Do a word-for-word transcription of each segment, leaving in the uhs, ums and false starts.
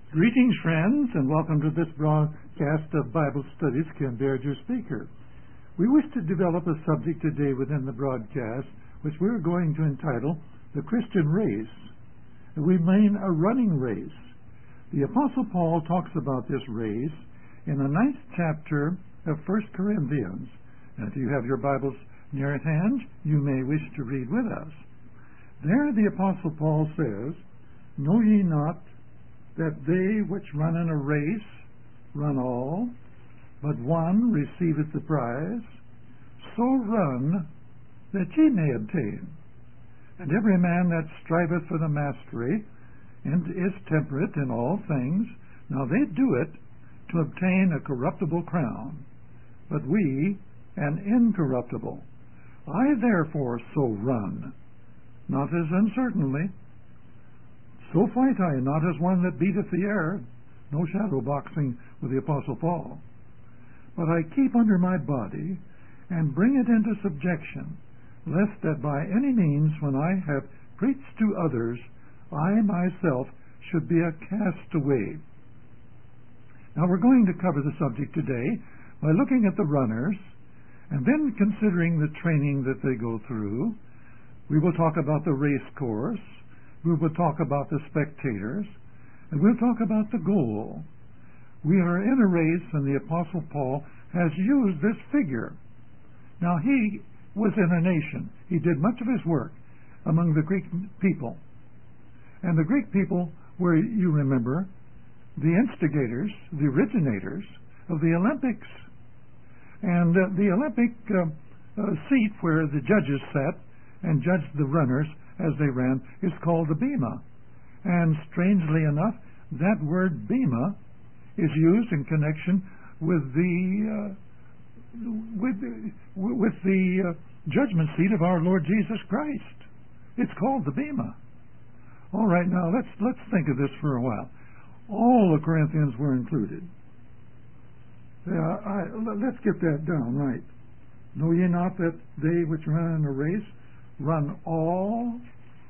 Greetings, friends, and welcome to this broadcast of Bible Studies. Ken Baird, your speaker. We wish to develop a subject today within the broadcast, which we're going to entitle The Christian Race. We mean a running race. The Apostle Paul talks about this race in the ninth chapter of First Corinthians. And if you have your Bibles near at hand, you may wish to read with us. There the Apostle Paul says, "Know ye not that they which run in a race run all, but one receiveth the prize? So run that ye may obtain. And every man that striveth for the mastery and is temperate in all things, now they do it to obtain a corruptible crown, but we an incorruptible. I therefore so run, not as uncertainly. So fight I, not as one that beateth the air," no shadow boxing with the Apostle Paul, "but I keep under my body, and bring it into subjection, lest that by any means, when I have preached to others, I myself should be a castaway." Now we're going to cover the subject today by looking at the runners, and then considering the training that they go through. We will talk about the race course. We will talk about the spectators, and we'll talk about the goal. We are in a race, and the Apostle Paul has used this figure. Now, he was in a nation. He did much of his work among the Greek people. And the Greek people were, you remember, the instigators, the originators of the Olympics. And uh, the Olympic uh, uh, seat where the judges sat and judged the runners as they ran is called the bema. And strangely enough, that word bema is used in connection with the uh, with with the uh, judgment seat of our Lord Jesus Christ. It's called the bema. All right, now let's let's think of this for a while. All the Corinthians were included. Uh, I, let's get that down right. "Know ye not that they which run in a race run all,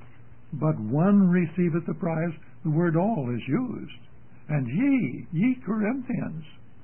but one receiveth the prize?" The word "all" is used. "And ye, ye Corinthians."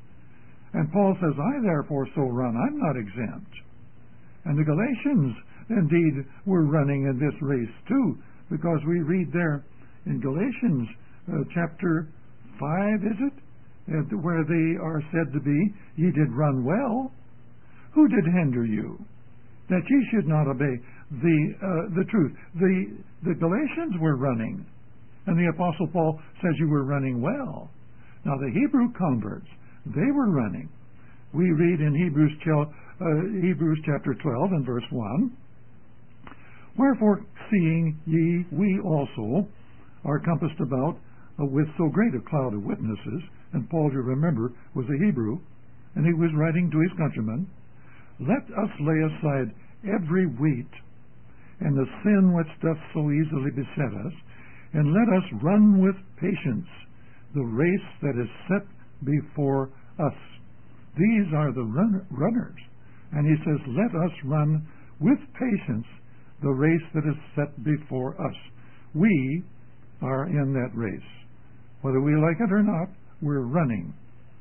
And Paul says, "I therefore so run." I'm not exempt. And the Galatians, indeed, were running in this race too, because we read there in Galatians uh, chapter five, is it? Uh, where they are said to be, "Ye did run well. Who did hinder you, that ye should not obey the uh, the truth?" The the Galatians were running, and the Apostle Paul says you were running well. Now the Hebrew converts, they were running. We read in Hebrews, uh, Hebrews chapter twelve and verse one, "Wherefore, seeing ye we also are compassed about uh, with so great a cloud of witnesses," and Paul, you remember, was a Hebrew, and he was writing to his countrymen, "let us lay aside every weight and the sin which doth so easily beset us, and let us run with patience the race that is set before us." These are the run- runners. And he says, let us run with patience the race that is set before us. We are in that race. Whether we like it or not, we're running.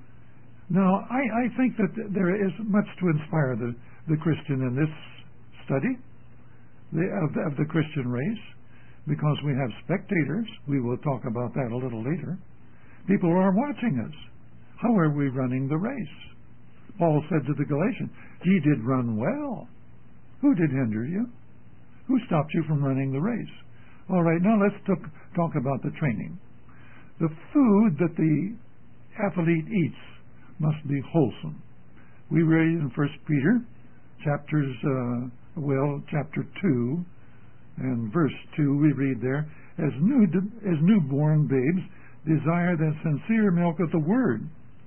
Now, I, I think that there is much to inspire the, the Christian in this study the, of, of the Christian race, because we have spectators. We will talk about that a little later. People are watching us. How are we running the race? Paul said to the Galatians, "Ye did run well. Who did hinder you? Who stopped you from running the race?" All right, now let's talk, talk about the training. The food that the athlete eats must be wholesome. We read in First Peter, chapters, uh, well, chapter two, and verse two, we read there, as, new, as newborn babes desire the sincere milk of the Word.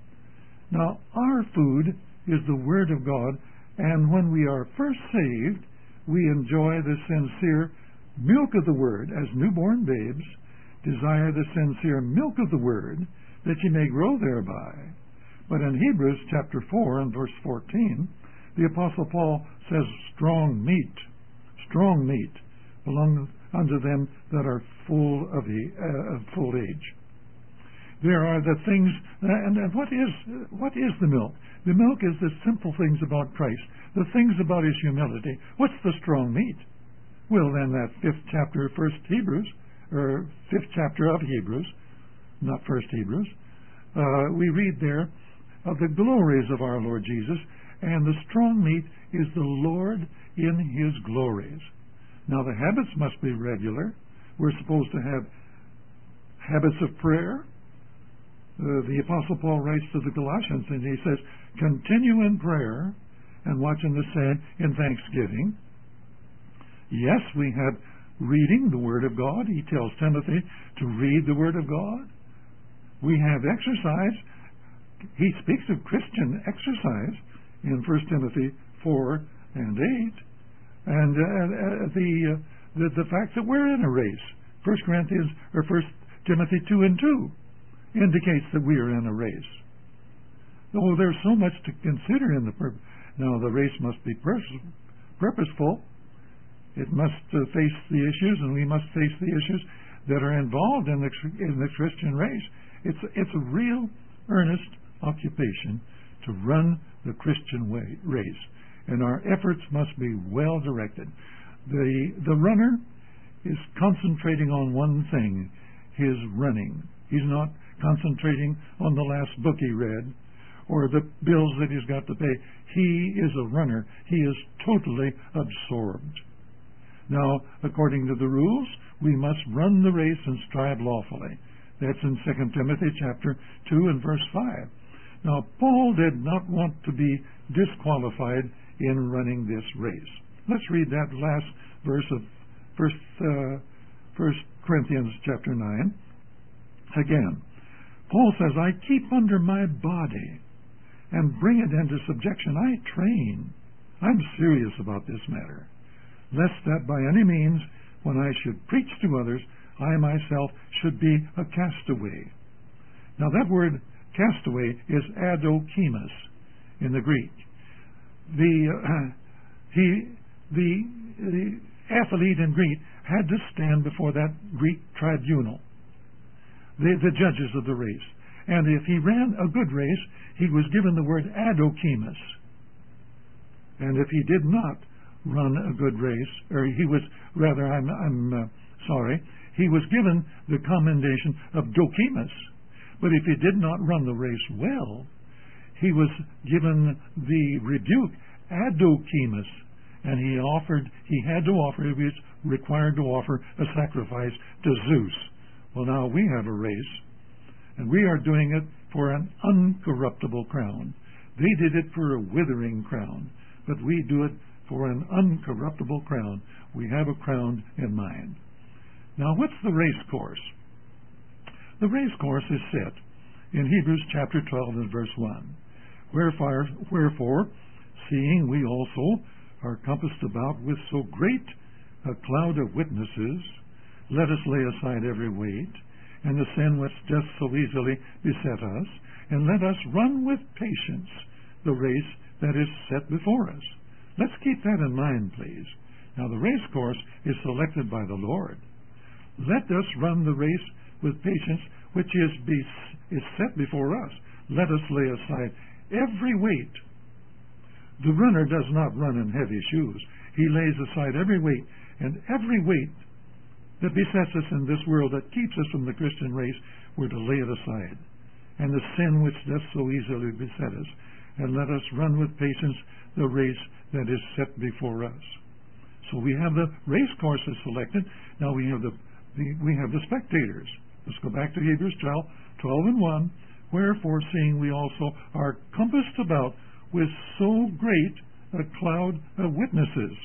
Now, our food is the Word of God, and when we are first saved, we enjoy the sincere milk of the Word, as newborn babes desire the sincere milk of the Word, that ye may grow thereby. But in Hebrews chapter four and verse fourteen, the Apostle Paul says, strong meat, strong meat belong unto them that are full of, e- uh, of full age. There are the things, and, and what is what is the milk? The milk is the simple things about Christ, the things about his humility. What's the strong meat? Well, then that fifth chapter of First Hebrews, or fifth chapter of Hebrews, not First Hebrews, uh, we read there of the glories of our Lord Jesus, and the strong meat is the Lord in his glories. Now the habits must be regular. We're supposed to have habits of prayer. Uh, the Apostle Paul writes to the Colossians, and he says, continue in prayer and watching the same in thanksgiving. Yes, we have reading the Word of God. He tells Timothy to read the Word of God. We have exercise. He speaks of Christian exercise in First Timothy four and eight. And uh, uh, the, uh, the the fact that we're in a race. First Corinthians or First Timothy two and two indicates that we are in a race. Oh, there's so much to consider in the purpose. Now, the race must be pers- purposeful. It must uh, face the issues, and we must face the issues that are involved in the in the Christian race. It's it's a real, earnest occupation to run the Christian way, race, and our efforts must be well directed. The the runner is concentrating on one thing: his running. He's not concentrating on the last book he read or the bills that he's got to pay. He is a runner. He is totally absorbed. Now, according to the rules, we must run the race and strive lawfully. That's in Second Timothy chapter two and verse five. Now, Paul did not want to be disqualified in running this race. Let's read that last verse of First, uh, First Corinthians chapter nine. Again, Paul says, I keep under my body and bring it into subjection. I train. I'm serious about this matter, lest that by any means, when I should preach to others, I myself should be a castaway. Now that word castaway is adokimas in the Greek. The uh, he the the athlete in Greek had to stand before that Greek tribunal, the, the judges of the race. And if he ran a good race, he was given the word adokimas. And if he did not run a good race, or he was, rather, I'm, I'm uh, sorry, he was given the commendation of dokimas. But if he did not run the race well, he was given the rebuke, adokimas. And he offered, he had to offer, he was required to offer a sacrifice to Zeus. Well, now we have a race, and we are doing it for an uncorruptible crown. They did it for a withering crown, but we do it for an uncorruptible crown. We have a crown in mind. Now, what's the race course? The race course is set in Hebrews chapter twelve and verse one. Wherefore, wherefore seeing we also are compassed about with so great a cloud of witnesses, let us lay aside every weight, and the sin which doth so easily beset us, and let us run with patience the race that is set before us. Let's keep that in mind, please. Now, the race course is selected by the Lord. Let us run the race with patience which is, be, is set before us. Let us lay aside every weight. The runner does not run in heavy shoes. He lays aside every weight, and every weight that besets us in this world that keeps us from the Christian race, we're to lay it aside. And the sin which does so easily beset us, and let us run with patience the race that is set before us. So we have the race courses selected. Now we have the, the we have the spectators. Let's go back to Hebrews twelve, twelve and one. Wherefore, seeing we also are compassed about with so great a cloud of witnesses.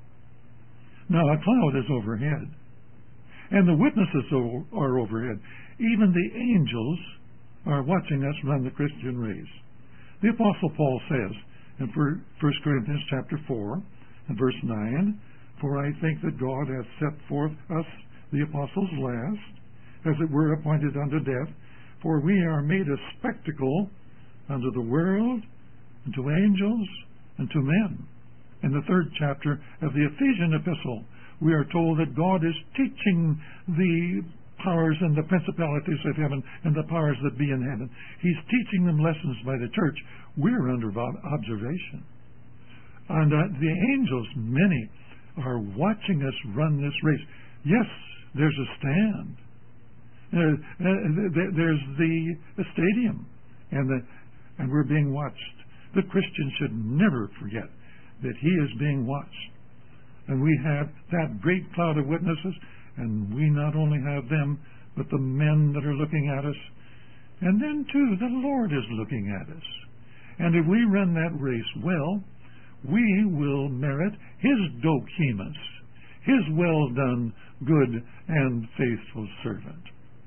Now, a cloud is overhead, and the witnesses are overhead. Even the angels are watching us run the Christian race. The Apostle Paul says in First Corinthians chapter four and verse nine, For I think that God hath set forth us, the apostles, last, as it were appointed unto death, for we are made a spectacle unto the world, and to angels, and to men. In the third chapter of the Ephesian epistle, we are told that God is teaching the powers and the principalities of heaven and the powers that be in heaven. He's teaching them lessons by the church. We're under observation. And uh, the angels, many, are watching us run this race. Yes, there's a stand. Uh, uh, there's the, the stadium, and, the, and we're being watched. The Christian should never forget that he is being watched. And we have that great cloud of witnesses, and we not only have them, but the men that are looking at us. And then, too, the Lord is looking at us. And if we run that race well, we will merit His dokimas, His well-done, good, and faithful servant.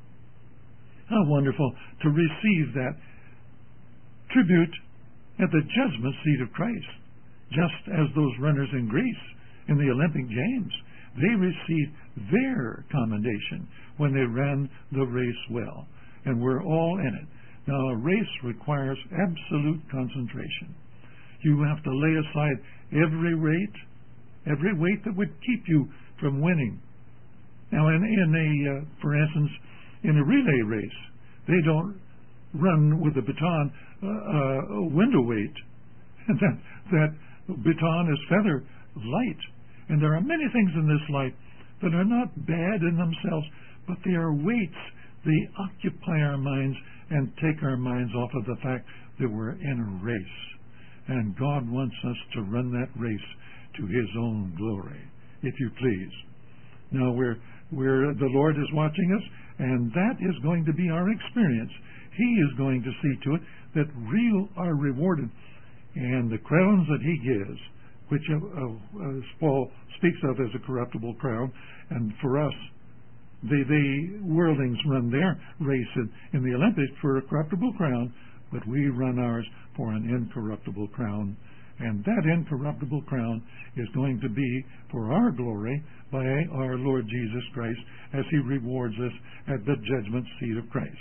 How wonderful to receive that tribute at the judgment seat of Christ, just as those runners in Greece in the Olympic Games. They received their commendation when they ran the race well, and we're all in it. Now, a race requires absolute concentration. You have to lay aside every weight, every weight that would keep you from winning. Now, in, in a, uh, for instance, in a relay race, they don't run with a baton uh, uh, window weight. And that, that baton is feather light. And there are many things in this life that are not bad in themselves, but they are weights. They occupy our minds and take our minds off of the fact that we're in a race. And God wants us to run that race to His own glory, if you please. Now, we're, we're, the Lord is watching us, and that is going to be our experience. He is going to see to it that we are rewarded. And the crowns that He gives, which uh, uh, Paul speaks of as a corruptible crown, and for us, the, the worldlings run their race in, in the Olympics for a corruptible crown, but we run ours for an incorruptible crown. And that incorruptible crown is going to be for our glory by our Lord Jesus Christ as He rewards us at the judgment seat of Christ.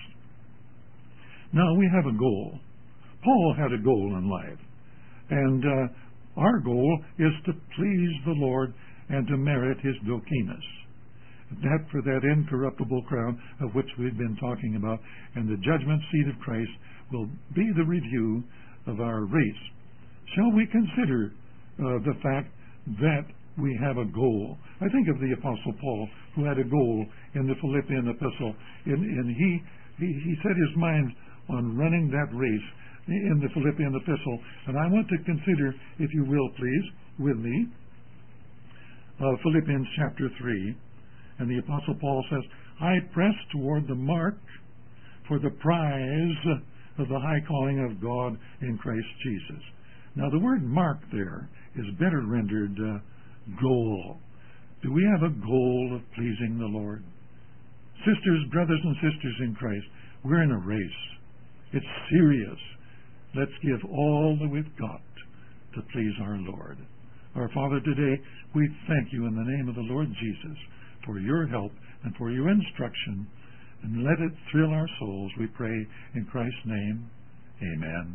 Now, we have a goal. Paul had a goal in life. And uh, our goal is to please the Lord and to merit His dokimas. That for that incorruptible crown of which we've been talking about, and the judgment seat of Christ will be the review of our race. Shall we consider uh, the fact that we have a goal? I think of the Apostle Paul, who had a goal in the Philippian epistle, and, and he, he he set his mind on running that race in the Philippian epistle. And I want to consider, if you will, please, with me, uh, Philippians chapter three. And the Apostle Paul says, I press toward the mark for the prize of the high calling of God in Christ Jesus. Now, the word mark there is better rendered uh, goal. Do we have a goal of pleasing the Lord? Sisters, brothers, and sisters in Christ, we're in a race. It's serious. Let's give all that we've got to please our Lord. Our Father, today, we thank you in the name of the Lord Jesus for your help and for your instruction, and let it thrill our souls, we pray in Christ's name. Amen.